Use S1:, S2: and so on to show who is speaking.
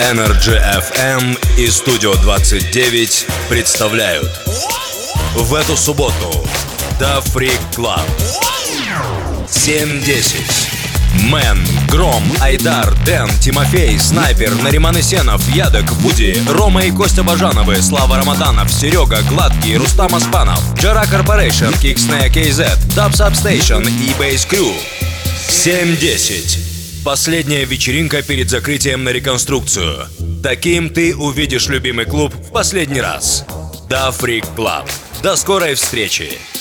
S1: Energy FM и Studio 29 представляют в эту субботу The Freak Club 7-10. Мэн, Гром, Айдар, Дэн, Тимофей, Снайпер, Нариман Исенов, Ядок, Вуди, Рома и Костя Бажановы, Слава Рамаданов, Серега, Гладкий, Рустам Аспанов, Джара Корпорейшн, Кикснея KZ, Dub Substation и Bass Crew. 7-10. Последняя вечеринка перед закрытием на реконструкцию. Таким ты увидишь любимый клуб в последний раз. The Freak Club. До скорой встречи!